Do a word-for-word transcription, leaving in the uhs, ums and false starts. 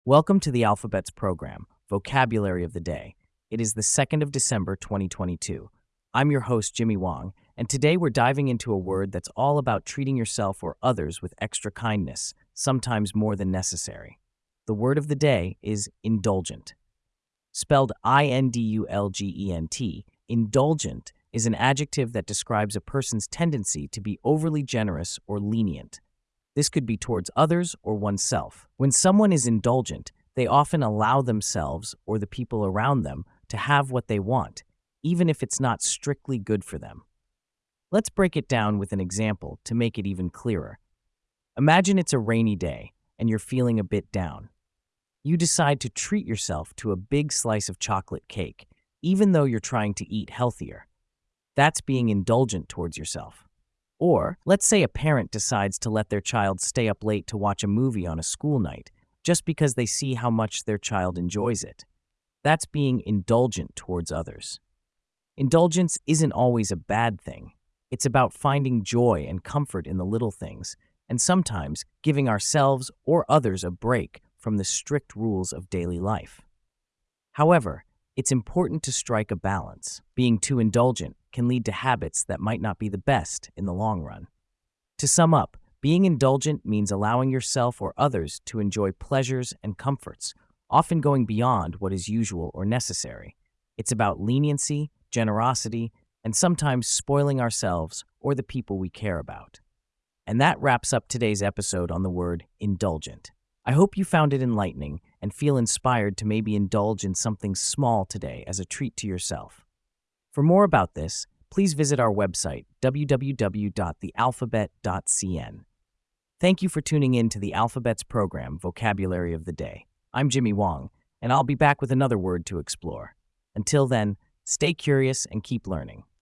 Welcome to the Alphabets program, Vocabulary of the Day. It is the second of December, twenty twenty-two. I'm your host, Jimmy Wong, and today we're diving into a word that's all about treating yourself or others with extra kindness, sometimes more than necessary. The word of the day is indulgent. Spelled I N D U L G E N T, indulgent is an adjective that describes a person's tendency to be overly generous or lenient. This could be towards others or oneself. When someone is indulgent, they often allow themselves or the people around them to have what they want, even if it's not strictly good for them. Let's break it down with an example to make it even clearer. Imagine it's a rainy day and you're feeling a bit down. You decide to treat yourself to a big slice of chocolate cake, even though you're trying to eat healthier. That's being indulgent towards yourself. Or, let's say a parent decides to let their child stay up late to watch a movie on a school night, just because they see how much their child enjoys it. That's being indulgent towards others. Indulgence isn't always a bad thing. It's about finding joy and comfort in the little things, and sometimes giving ourselves or others a break from the strict rules of daily life. However, it's important to strike a balance. Being too indulgent can lead to habits that might not be the best in the long run. To sum up, being indulgent means allowing yourself or others to enjoy pleasures and comforts, often going beyond what is usual or necessary. It's about leniency, generosity, and sometimes spoiling ourselves or the people we care about. And that wraps up today's episode on the word indulgent. I hope you found it enlightening and feel inspired to maybe indulge in something small today as a treat to yourself. For more about this, please visit our website, w w w dot the alphabet dot c n. Thank you for tuning in to the Alphabets program, Vocabulary of the Day. I'm Jimmy Wong, and I'll be back with another word to explore. Until then, stay curious and keep learning.